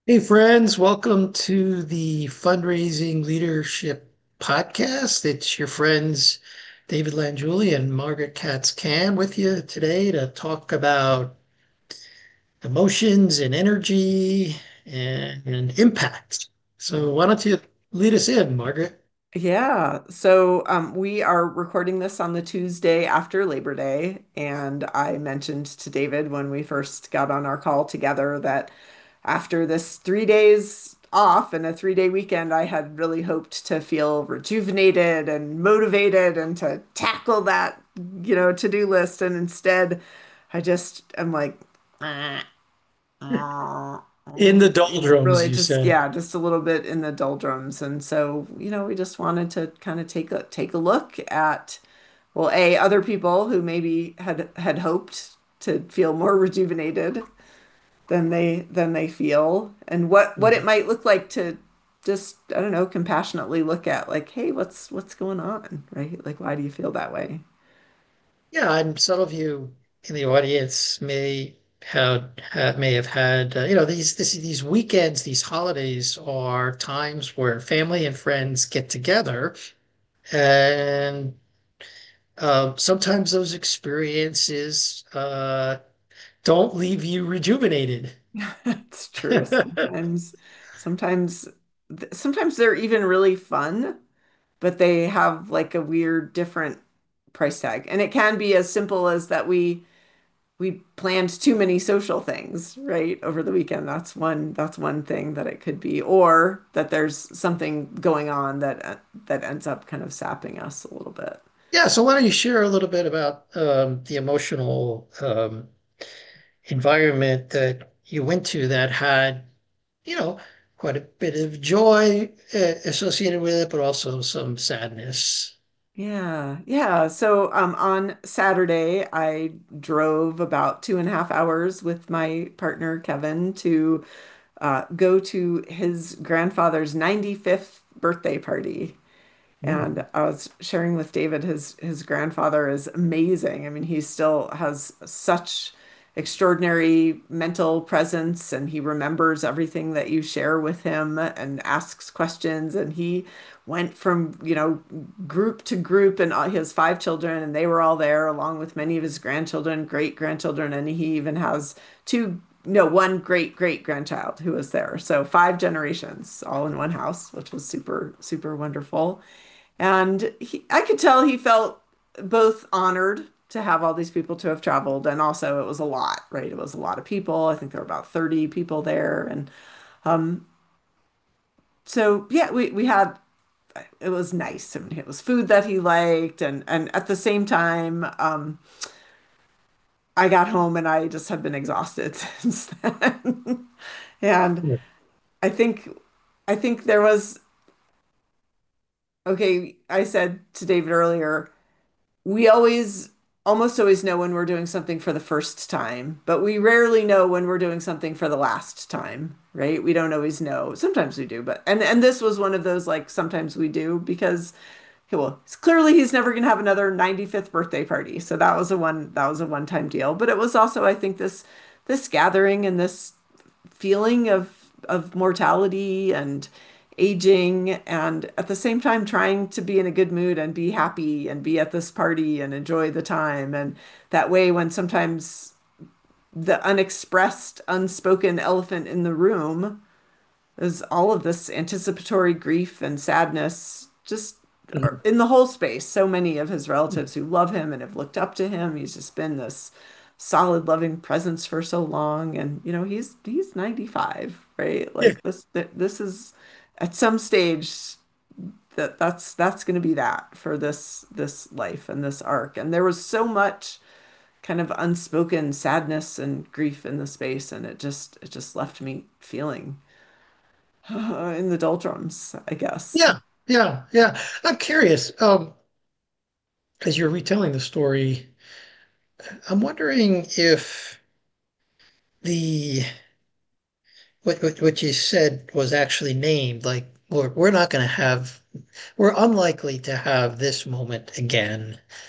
Hey, friends, welcome to the Fundraising Leadership Podcast. It's your friends David Langeli and Margaret Katz-Cam with you today to talk about emotions and energy and impact. So, why don't you lead us in, Margaret? We are recording this on the Tuesday after Labor Day. And I mentioned to David when we first got on our call together that after this 3 days off and a 3 day weekend, I had really hoped to feel rejuvenated and motivated and to tackle that, to-do list. And instead, I just am like, In the really doldrums, you just said. yeah, just a little bit in the doldrums. And so, we just wanted to kind of take a look at, well, other people who maybe had hoped to feel more rejuvenated than they feel, and what it might look like to just, I don't know, compassionately look at, like, hey, what's going on, right? Like, why do you feel that way? Yeah, and some of you in the audience may have had these weekends, these holidays are times where family and friends get together, and sometimes those experiences don't leave you rejuvenated. It's true. Sometimes they're even really fun, but they have like a weird different price tag. And it can be as simple as that we planned too many social things, right, over the weekend. That's one thing that it could be, or that there's something going on that ends up kind of sapping us a little bit. Yeah, so why don't you share a little bit about the emotional environment that you went to that had you know, quite a bit of joy associated with it, but also some sadness. Yeah, yeah. So on Saturday, I drove about 2.5 hours with my partner Kevin to go to his grandfather's 95th birthday party. Mm. And I was sharing with David, his grandfather is amazing. I mean, he still has such extraordinary mental presence, and he remembers everything that you share with him and asks questions. And he went from, group to group, and he has 5 children, and they were all there along with many of his grandchildren, great grandchildren, and he even has two, no, one great great grandchild who was there. So 5 generations all in one house, which was super, super wonderful. And I could tell he felt both honored to have all these people to have traveled, and also it was a lot, right? It was a lot of people. I think there were about 30 people there. And um, so, yeah, we had, it was nice. I mean, it was food that he liked. And at the same time, I got home and I just have been exhausted since then. And Yeah. I think, I think there was, okay, I said to David earlier, we almost always know when we're doing something for the first time, but we rarely know when we're doing something for the last time, right? We don't always know. Sometimes we do, but and this was one of those, like, sometimes we do, because, well, clearly he's never going to have another 95th birthday party. So that was a one-time deal, but it was also, I think, this gathering and this feeling of mortality and aging, and at the same time trying to be in a good mood and be happy and be at this party and enjoy the time. And that way, when sometimes the unexpressed, unspoken elephant in the room is all of this anticipatory grief and sadness, just Mm. in the whole space. So many of his relatives who love him and have looked up to him. He's just been this solid, loving presence for so long. And he's 95, right? Yeah. Like, this is, at some stage, that's going to be that for this life and this arc. And there was so much kind of unspoken sadness and grief in the space, and it just left me feeling in the doldrums, I guess. Yeah, yeah, yeah. I'm curious, as you're retelling the story, I'm wondering if the what you said was actually named, like we're not going to have, we're unlikely to have this moment again.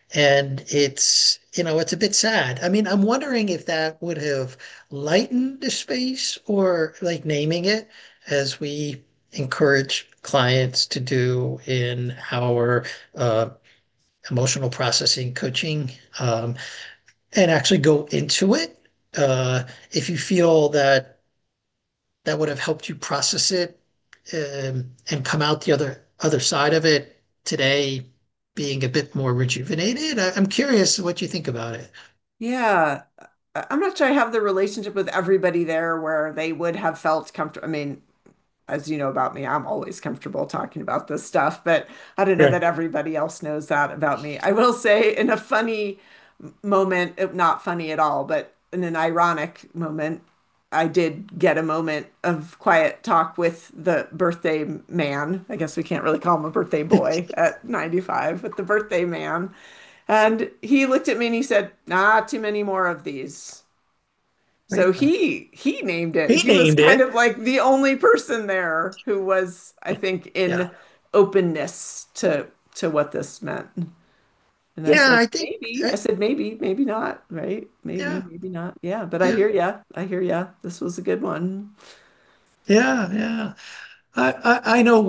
And it's a bit sad. I mean, I'm wondering if that would have lightened the space or like naming it as we encourage clients to do in our uh, emotional processing coaching, and actually go into it. If you feel that that would have helped you process it, and come out the other side of it today being a bit more rejuvenated. I'm curious what you think about it. Yeah. I'm not sure I have the relationship with everybody there where they would have felt comfortable. I mean, as you know about me, I'm always comfortable talking about this stuff, but I don't know Right. that everybody else knows that about me. I will say in a funny moment, not funny at all, but in an ironic moment, I did get a moment of quiet talk with the birthday man. I guess we can't really call him a birthday boy at 95, but the birthday man. And he looked at me and he said, "Not too many more of these." So he named it. He He was named kind it. of like the only person there who was, I think, Yeah. in openness to what this meant. And I Yeah, said, I think, maybe. I said, maybe, maybe not, right? Maybe, yeah, maybe not. Yeah, but I yeah, hear ya. I hear ya. This was a good one. yeah, yeah. I know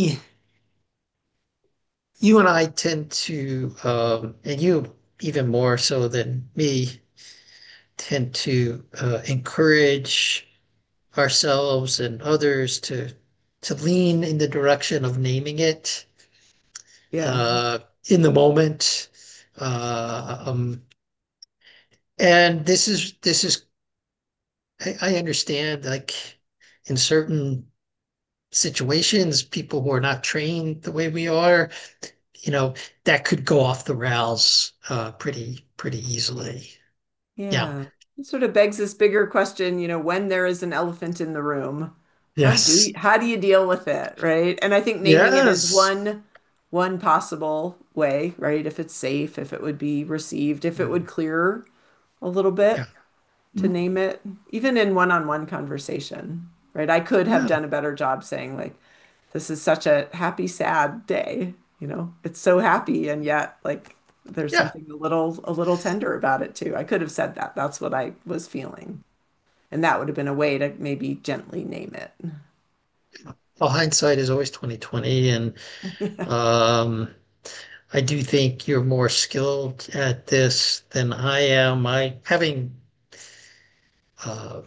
you and I tend to, and you even more so than me, tend to encourage ourselves and others to lean in the direction of naming it Yeah. uh, in the moment. Uh, um, and this is I understand like in certain situations, people who are not trained the way we are, you know, that could go off the rails pretty easily. Yeah. Yeah. It sort of begs this bigger question, when there is an elephant in the room, Yes. how do you deal with it, right? And I think naming it is Yes. one possible way, right? If it's safe, if it would be received, if it would Mhm. clear a little Yeah. bit to Mhm. name it, even in one-on-one conversation, right? I could have Yeah. done a better job saying like, this is such a happy, sad day, It's so happy and yet like there's Yeah. something a little tender about it too. I could have said that. That's what I was feeling. And that would have been a way to maybe gently name it. Well, hindsight is always 2020, and um, I do think you're more skilled at this than I am. I having uh,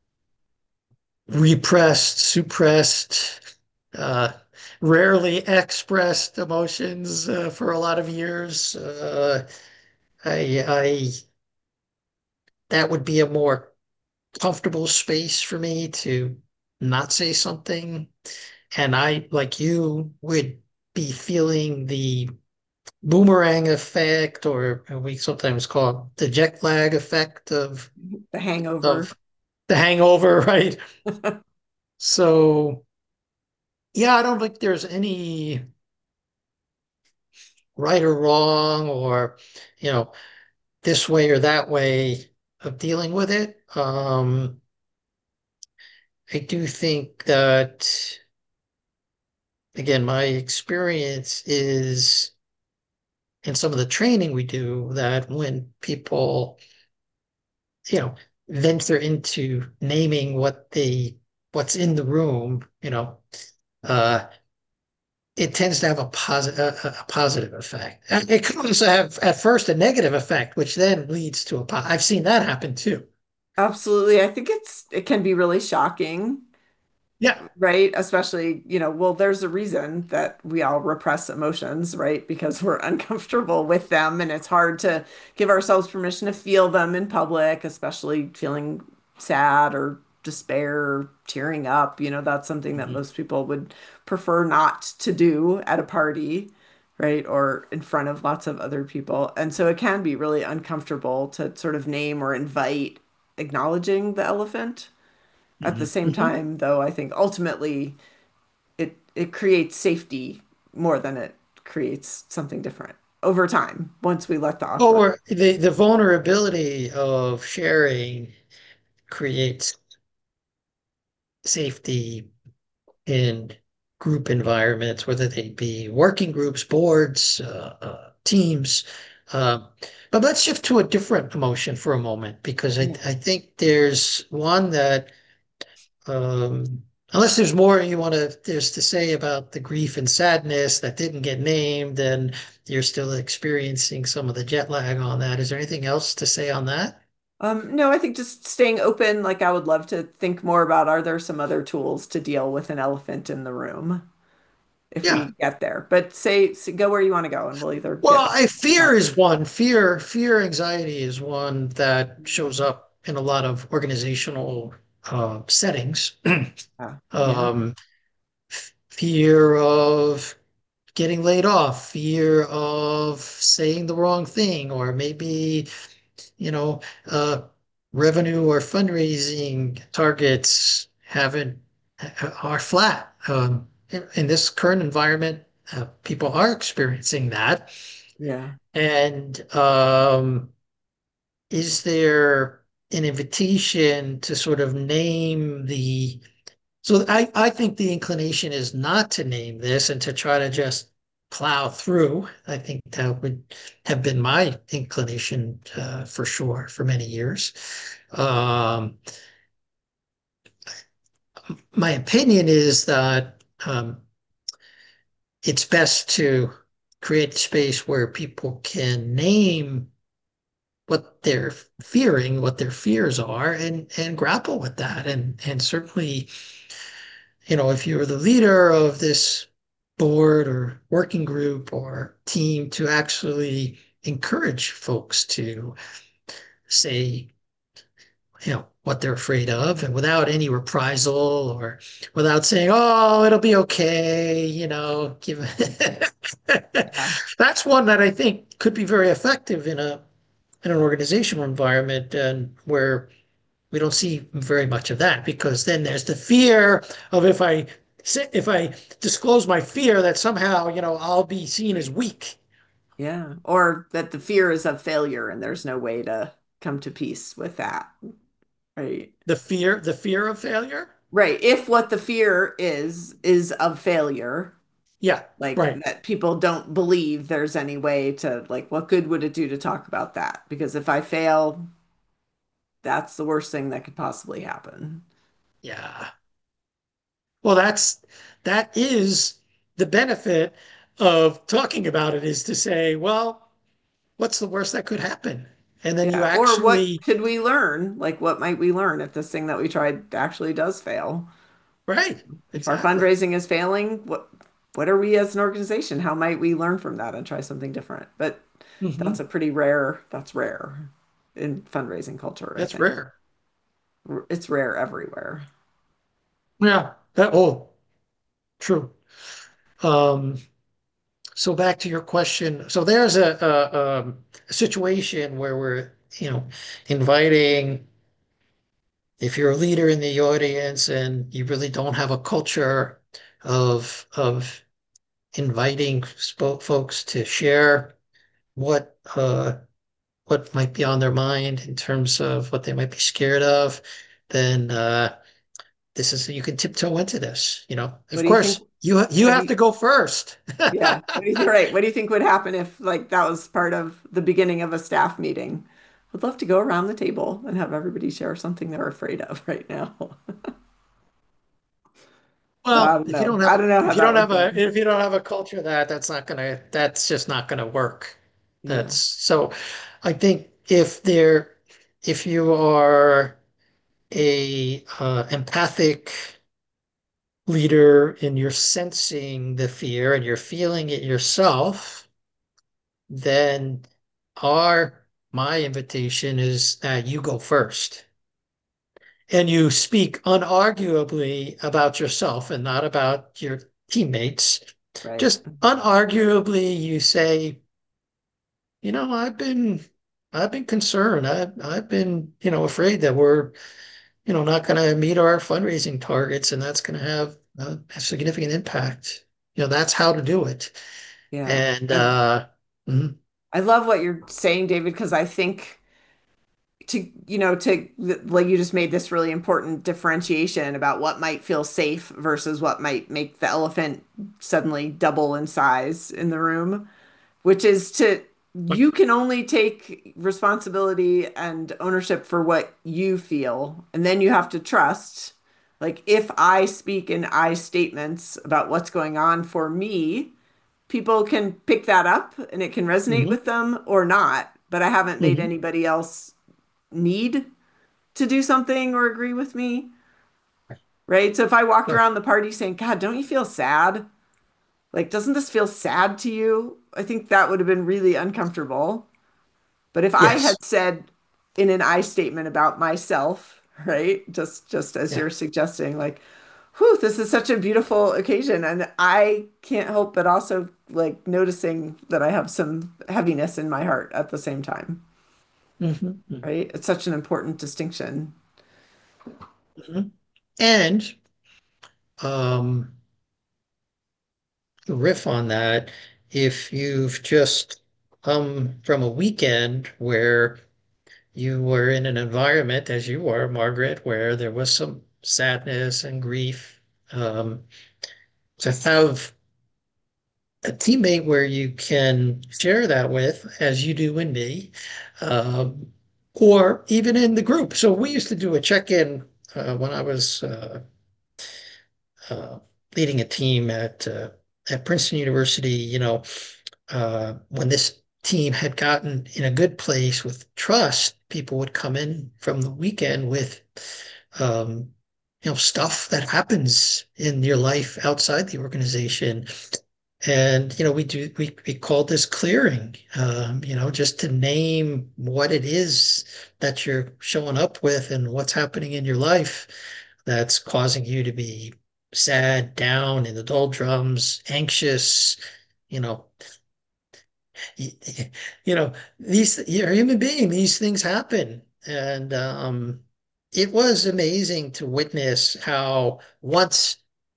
repressed, suppressed, uh, rarely expressed emotions for a lot of years. I that would be a more comfortable space for me to not say something, and I, like you, would be feeling the boomerang effect, or we sometimes call it the jet lag effect The hangover. of the hangover, right? So yeah, I don't think there's any right or wrong or, you know, this way or that way of dealing with it. I do think that, again, my experience is in some of the training we do that when people, you know, venture into naming what's in the room, uh, it tends to have a positive effect. It could also have at first a negative effect, which then leads to I've seen that happen too. Absolutely. I think it can be really shocking, Yeah. right? Especially, well, there's a reason that we all repress emotions, right? Because we're uncomfortable with them and it's hard to give ourselves permission to feel them in public, especially feeling sad or despair or tearing up. That's something that Mhm. most people would prefer not to do at a party, right? Or in front of lots of other people. And so it can be really uncomfortable to sort of name or invite acknowledging the elephant. At the Mhm. same Mhm. time, though, I think ultimately it creates safety more than it creates something different over time once we let the awkward. Or the vulnerability of sharing creates safety in group environments, whether they be working groups, boards, teams. Um, but let's shift to a different emotion for a moment because Yeah. I think there's one that Um, unless there's more you want to there's to say about the grief and sadness that didn't get named, and you're still experiencing some of the jet lag on that. Is there anything else to say on that? No, I think just staying open, like I would love to think more about are there some other tools to deal with an elephant in the room if Yeah. we get there. But go where you want to go and we'll either Well, get fear is one. Anxiety is one that shows up in a lot of organizational settings. yeah, Um, Fear of getting laid off, fear of saying the wrong thing, or maybe you know, uh, revenue or fundraising targets haven't are flat. In this current environment, people are experiencing that. yeah, And is there an invitation to sort of name the so I think the inclination is not to name this and to try to just plow through. I think that would have been my inclination for sure for many years. Um, my opinion is that it's best to create space where people can name what they're fearing, what their fears are, and grapple with that. And certainly if you're the leader of this board or working group or team, to actually encourage folks to say, what they're afraid of, and without any reprisal or without saying, oh, it'll be okay, give yeah, that's one that I think could be very effective in an organizational environment and where we don't see very much of that, because then there's the fear of if I disclose my fear that somehow, I'll be seen as weak. yeah. Or that the fear is of failure and there's no way to come to peace with that. Right. The fear of failure. Right. If what the fear is of failure, Yeah, like right. that people don't believe there's any way to, like, what good would it do to talk about that? Because if I fail, that's the worst thing that could possibly happen. Yeah. Well, that is the benefit of talking about it, is to say, well, what's the worst that could happen? And then you Yeah. Or what actually, could we learn? Like, what might we learn if this thing that we tried actually does fail? right, If our exactly. fundraising is failing, what are we as an organization? How might we learn from that and try something different? But Hmm. that's rare in fundraising culture, I That's think. rare. It's rare everywhere. Yeah. True. Um, So back to your question. So there's a situation where we're, inviting, if you're a leader in the audience and you really don't have a culture of inviting folks to share what might be on their mind in terms of what they might be scared of, then this is you can tiptoe into this. What Of do you think? course, you What do have to you, go first. yeah. Right. What do you think would happen if like that was part of the beginning of a staff meeting? I'd love to go around the table and have everybody share something they're afraid of right now. So I Well, don't know. I don't know how if you that don't would have go. a culture that's just not gonna work. Yeah. I think if you are a empathic leader and you're sensing the fear and you're feeling it yourself, then my invitation is that you go first and you speak unarguably about yourself and not about your teammates. Right. Just unarguably, you say, I've been concerned. I've been, afraid that we're, not going to meet our fundraising targets, and that's going to have a significant impact. That's how to do it. Yeah. And mhm. I love what you're saying, David, because I think to like you just made this really important differentiation about what might feel safe versus what might make the elephant suddenly double in size in the room, which is to you can only take responsibility and ownership for what you feel, and then you have to trust. Like if I speak in I statements about what's going on for me, people can pick that up and it can resonate Hmm. with them or not, but I haven't made Hmm. anybody else need to do something or agree with me, right? So if I walked Sure. around the party saying, God, don't you feel sad? Like, doesn't this feel sad to you? I think that would have been really uncomfortable. But if I had Yes. said in an I statement about myself, right, just as Yeah. you're suggesting, like, whew, this is such a beautiful occasion, and I can't help but also like noticing that I have some heaviness in my heart at the same time, Hmm. right? It's such an important distinction. Hmm. And um, to riff on that, if you've just come from a weekend where you were in an environment, as you were, Margaret, where there was some sadness and grief, um, to have a teammate where you can share that with, as you do in me, um, or even in the group. So we used to do a check-in when I was uh, leading a team at Princeton University. When this team had gotten in a good place with trust, people would come in from the weekend with um, stuff that happens in your life outside the organization. And we call this clearing, just to name what it is that you're showing up with and what's happening in your life that's causing you to be sad, down in the doldrums, anxious, you know, y- you're a human being, these things happen. And it was amazing to witness how once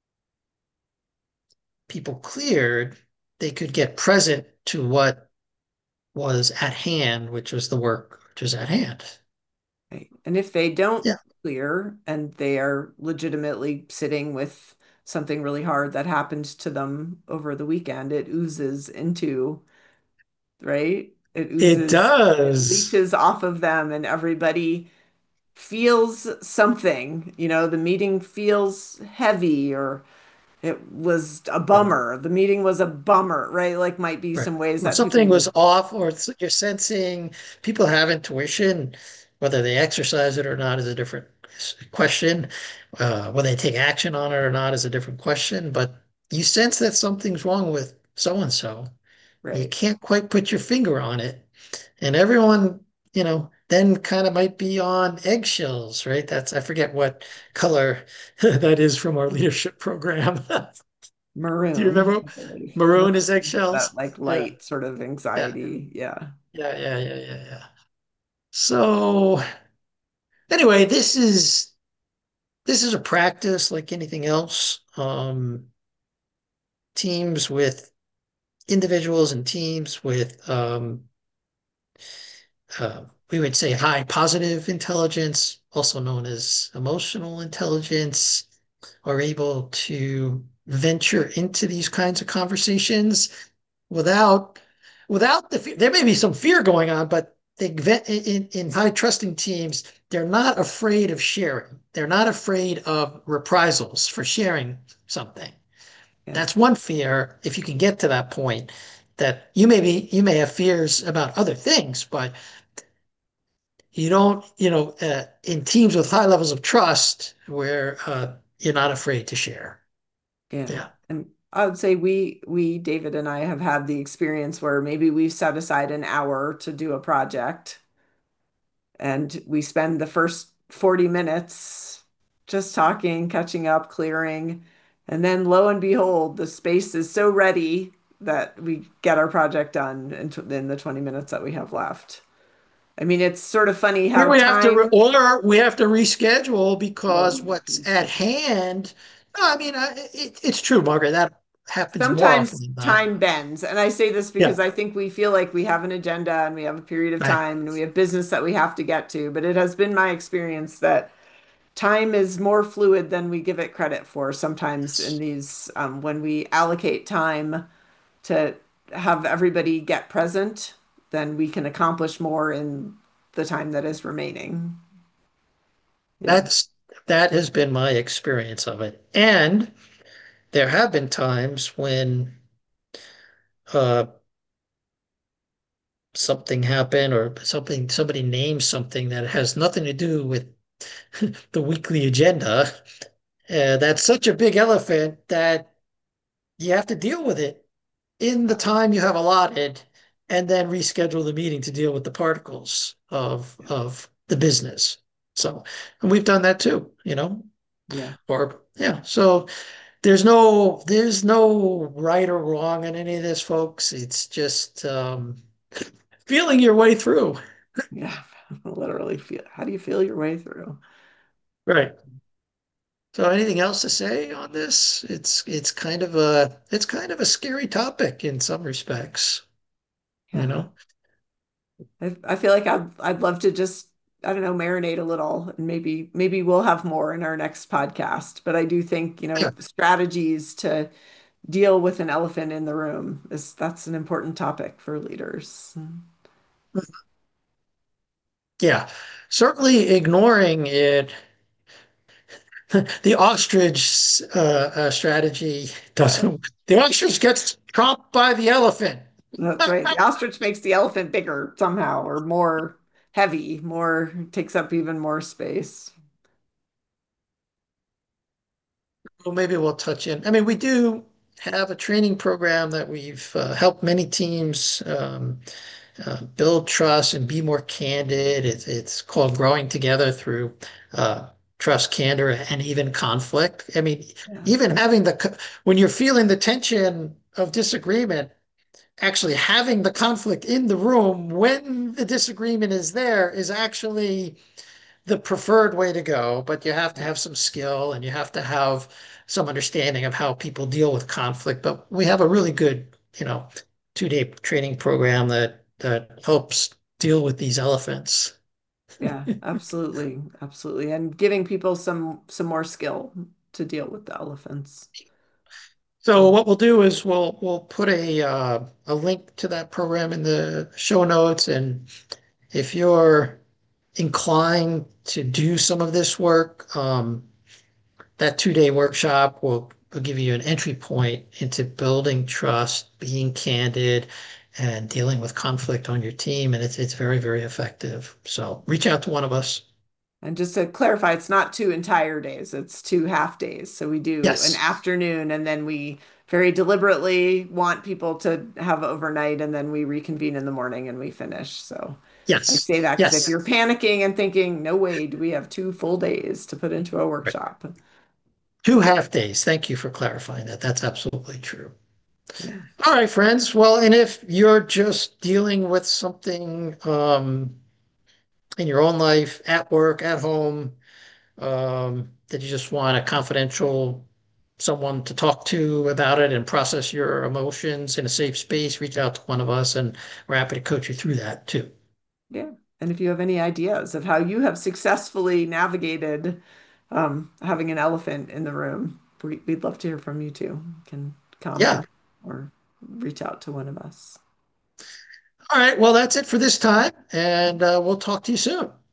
people cleared, they could get present to what was at hand, which was the work which was at hand. Right? And if they don't Yeah, clear and they are legitimately sitting with something really hard that happened to them over the weekend, it oozes into, right? It it oozes, it does. leaches off of them, and everybody feels something. You know, the meeting feels heavy, or it was a Right, bummer. The meeting was a bummer, right? Like, might be right. some ways Or that people something was would, off, or you're sensing people have intuition, whether they exercise it or not is a different question. Whether they take action on it or not is a different question. But you sense that something's wrong with so and so. You right? can't quite put your finger on it. And everyone, then kind of might be on eggshells, right? I forget what color that is from our leadership program. Do you Maroon, remember? I believe. Maroon is Maroon, that eggshells. like Yeah, light sort of yeah, anxiety. Yeah. yeah. So anyway, this is a practice like anything else. Teams with individuals and teams with we would say high positive intelligence, also known as emotional intelligence, are able to venture into these kinds of conversations without without the fear. There may be some fear going on, but in high trusting teams, they're not afraid of sharing. They're not afraid of reprisals for sharing something. Yeah. That's one fear. If you can get to that point, that you may have fears about other things, but you don't, in teams with high levels of trust where you're not afraid to share. Yeah. Yeah. And I would say David and I have had the experience where maybe we've set aside an hour to do a project and we spend the first 40 minutes just talking, catching up, clearing. And then lo and behold, the space is so ready that we get our project done in the 20 minutes that we have left. I mean, it's sort of funny Or how we have to, time, or we have to reschedule or because we have to what's at reschedule. hand. No, I mean, it's true, Margaret. That happens more often Sometimes than not. time bends. And I say this Yeah, because I think we feel like we have an agenda and we have a period of right. time and we have business that we have to get to. But it has been my experience that time is more fluid than we give it credit for sometimes in Yes. these, when we allocate time to have everybody get present. then we can accomplish more in the time that is remaining. Yeah. That's that has been my experience of it. And there have been times when uh, something happened or somebody names something that has nothing to do with the weekly agenda. That's such a big elephant that you have to deal with it in the time you have allotted and then reschedule the meeting to deal with the particles of the business. So, and we've done that too, Yeah. or yeah. So there's no right or wrong in any of this, folks. It's just feeling your way through. Yeah. Literally feel. How do you feel your way through? Right. So anything else to say on this? It's kind of a scary topic in some respects, you Yeah. know? I feel like I'd love to just, I don't know, marinate a little, and maybe we'll have more in our next podcast. But I do think, Yeah. strategies to deal with an elephant in the room is that's an important topic for leaders. Yeah. Certainly ignoring it, the ostrich strategy Yeah, the ostrich gets tromped by the elephant. that's right. The ostrich makes the elephant bigger somehow, or more heavy, more takes up even more space. Well, maybe we'll touch in. I mean, we do have a training program that we've helped many teams build trust and be more candid. It's called Growing Together through uh, trust, candor, and even conflict. I mean, Yeah, even when you're feeling the tension of disagreement, actually having the conflict in the room when the disagreement is there is actually the preferred way to go, but you have to yeah, have some skill and you have to have some understanding of how people deal with conflict. But we have a really good, 2-day training program that helps deal with these elephants. yeah, absolutely, absolutely. And giving people some more skill to deal with the elephants. So Yeah. what we'll do is we'll put a link to that program in the show notes, and if you're inclined to do some of this work, that 2-day workshop will give you an entry point into building trust, being candid, and dealing with conflict on your team. And it's very, very effective. So reach out to one of us. And just to clarify, it's not 2 entire days, it's 2 half days. So we do an Yes. afternoon and then we very deliberately want people to have overnight and then we reconvene in the morning and we finish. So I Yes. say that because if Yes. you're panicking and thinking, no way, do we have 2 full days to put into a Right. workshop? 2 half days. Thank you for clarifying that. That's absolutely true. Yeah. All right, friends. Well, and if you're just dealing with something in your own life, at work, at home, that you just want a confidential someone to talk to about it and process your emotions in a safe space, reach out to one of us and we're happy to coach you through that too. Yeah. And if you have any ideas of how you have successfully navigated having an elephant in the room, we'd love to hear from you too. You can Yeah. comment or reach out to one of us. All right. Well, that's it for this time, and we'll talk to you soon.